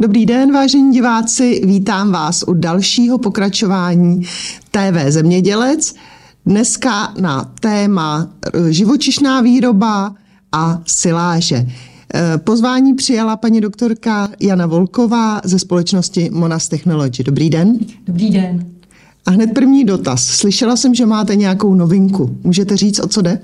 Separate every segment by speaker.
Speaker 1: Dobrý den, vážení diváci, vítám vás u dalšího pokračování TV Zemědělec. Dneska na téma živočišná výroba a siláže. Pozvání přijala paní doktorka Jana Volková ze společnosti Monas Technology. Dobrý den.
Speaker 2: Dobrý den.
Speaker 1: A hned první dotaz. Slyšela jsem, že máte nějakou novinku. Můžete říct, o co jde?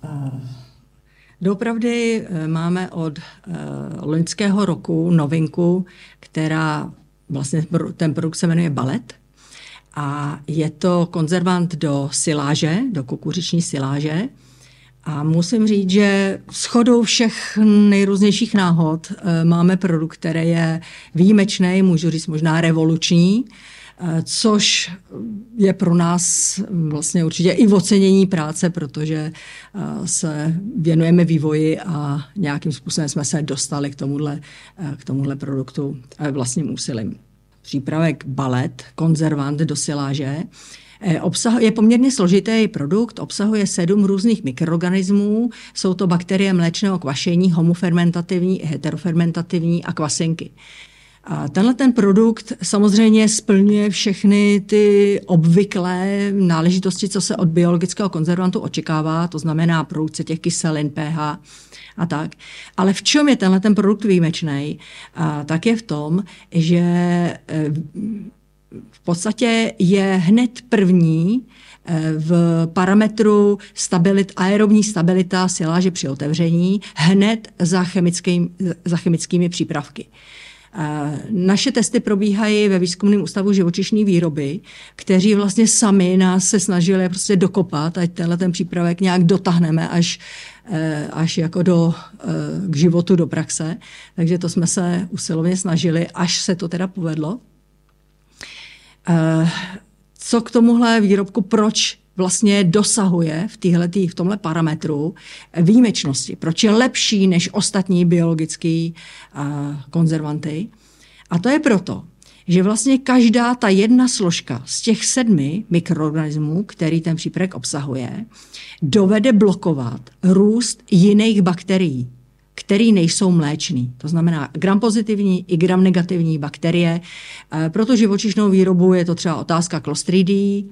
Speaker 2: Doopravdy máme od loňského roku novinku, která vlastně ten produkt se jmenuje Balet. A je to konzervant do siláže, do kukuřiční siláže. A musím říct, že shodou všech nejrůznějších náhod máme produkt, který je výjimečný, můžu říct možná revoluční, což je pro nás vlastně určitě i ocenění práce, protože se věnujeme vývoji a nějakým způsobem jsme se dostali k tomuhle produktu vlastním úsilím. Přípravek Balet, konzervant do siláže, je poměrně složitý produkt, obsahuje 7 různých mikroorganismů, jsou to bakterie mléčného kvašení, homofermentativní, heterofermentativní a kvasinky. A ten produkt samozřejmě splňuje všechny ty obvyklé náležitosti, co se od biologického konzervantu očekává, to znamená produkce těch kyselin, pH a tak. Ale v čem je ten produkt výjimečný, tak je v tom, že v podstatě je hned první v parametru aerobní stabilita siláže při otevření hned za chemickými přípravky. Naše testy probíhají ve Výzkumném ústavu živočišné výroby, kteří vlastně sami nás se snažili prostě dokopat, ať ten přípravek nějak dotáhneme až jako k životu, do praxe. Takže to jsme se usilovně snažili, až se to teda povedlo. Co k tomuhle výrobku, proč vlastně dosahuje v tomhle parametru výjimečnosti, proč je lepší než ostatní biologické konzervanty. A to je proto, že vlastně každá ta jedna složka z těch 7 mikroorganismů, který ten přípravek obsahuje, dovede blokovat růst jiných bakterií, který nejsou mléčný. To znamená gram-pozitivní i gram-negativní bakterie. Pro tu živočišnou výrobu je to třeba otázka Clostridií,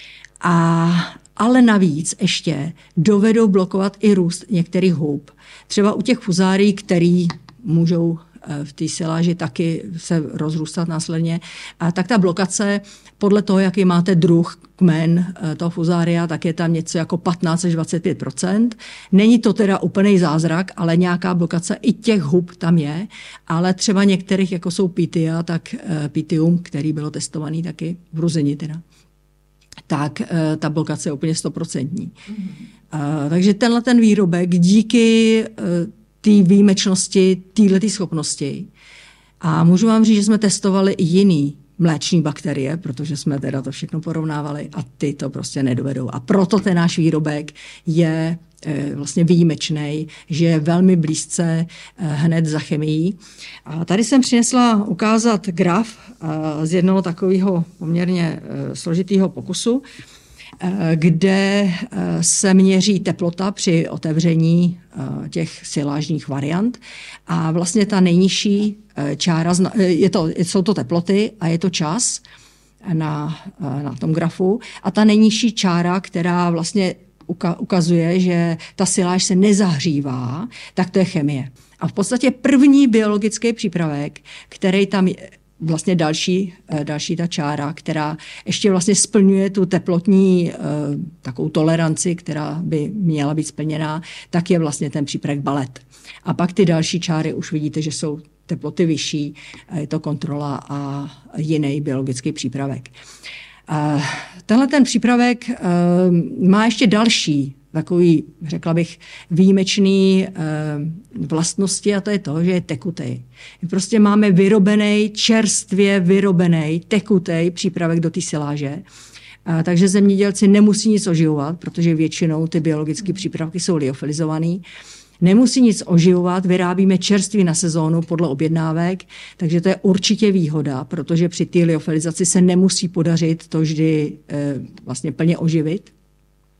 Speaker 2: ale navíc ještě dovedou blokovat i růst některých hub. Třeba u těch fuzárií, který můžou v té siláži taky se rozrůstat následně, tak ta blokace podle toho, jaký máte druh, kmen toho fuzária, tak je tam něco jako 15 až 25%. Není to teda úplný zázrak, ale nějaká blokace i těch hub tam je, ale třeba některých, jako jsou Pitia, tak Pitium, který bylo testovaný taky v Ruzini teda, tak ta blokace je úplně 100%. Takže ten výrobek díky té výjimečnosti, této schopnosti, a můžu vám říct, že jsme testovali i jiný mléční bakterie, protože jsme teda to všechno porovnávali a ty to prostě nedovedou. A proto ten náš výrobek je vlastně výjimečný, že je velmi blízce hned za chemií. A tady jsem přinesla ukázat graf z jednoho takového poměrně složitého pokusu, kde se měří teplota při otevření těch silážních variant a vlastně ta nejnižší čára, jsou to teploty a je to čas na tom grafu a ta nejnižší čára, která vlastně ukazuje, že ta siláž se nezahřívá, tak to je chemie. A v podstatě první biologický přípravek, který tam je, vlastně další ta čára, která ještě vlastně splňuje tu teplotní takovou toleranci, která by měla být splněná, tak je vlastně ten přípravek Balet. A pak ty další čáry už vidíte, že jsou teploty vyšší, je to kontrola a jiný biologický přípravek. Tenhle ten přípravek má ještě další takový, řekla bych, výjimečný vlastnosti a to je to, že je tekutej. Prostě máme čerstvě vyrobený, tekutej přípravek do té siláže, takže zemědělci nemusí nic oživovat, protože většinou ty biologické přípravky jsou liofilizované. Nemusí nic oživovat, vyrábíme čerství na sezónu podle objednávek, takže to je určitě výhoda, protože při té liofilizaci se nemusí podařit to vždy vlastně plně oživit.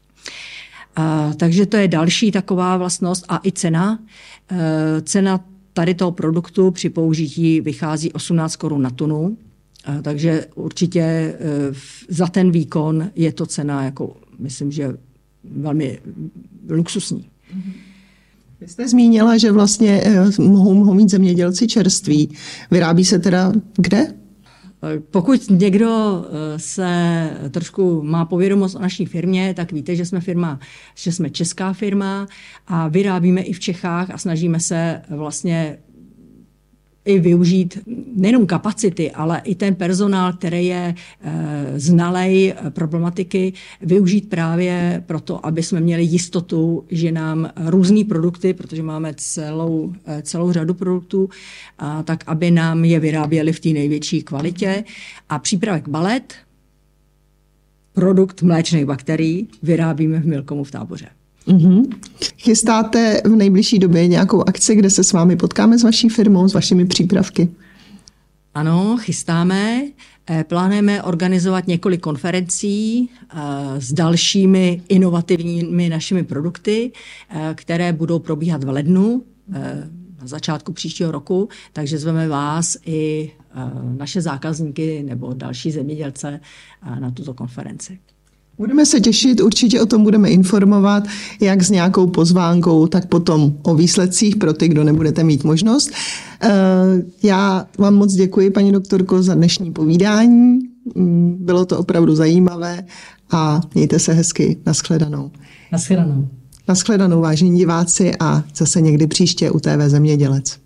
Speaker 2: Takže to je další taková vlastnost a i cena. Cena tady toho produktu při použití vychází 18 korun na tunu, takže určitě za ten výkon je to cena, jako myslím, že velmi luxusní.
Speaker 1: Vy jste zmínila, že vlastně mohou mít zemědělci čerství. Vyrábí se teda kde?
Speaker 2: Pokud někdo se trošku má povědomost o naší firmě, tak víte, že jsme česká firma a vyrábíme i v Čechách a snažíme se vlastně i využít nejenom kapacity, ale i ten personál, který je znalej problematiky, využít právě proto, aby jsme měli jistotu, že nám různý produkty, protože máme celou řadu produktů, tak aby nám je vyráběli v té největší kvalitě. A přípravek Balet, produkt mléčných bakterií, vyrábíme v Milkomu v Táboře.
Speaker 1: Chystáte v nejbližší době nějakou akci, kde se s vámi potkáme s vaší firmou, s vašimi přípravky?
Speaker 2: Ano, chystáme. Plánujeme organizovat několik konferencí s dalšími inovativními našimi produkty, které budou probíhat v lednu, na začátku příštího roku, takže zveme vás i naše zákazníky nebo další zemědělce na tuto konferenci.
Speaker 1: Budeme se těšit, určitě o tom budeme informovat, jak s nějakou pozvánkou, tak potom o výsledcích pro ty, kdo nebudete mít možnost. Já vám moc děkuji, paní doktorko, za dnešní povídání. Bylo to opravdu zajímavé a mějte se hezky. Naschledanou.
Speaker 2: Naschledanou.
Speaker 1: Naschledanou, vážení diváci, a zase někdy příště u TV Zemědělec.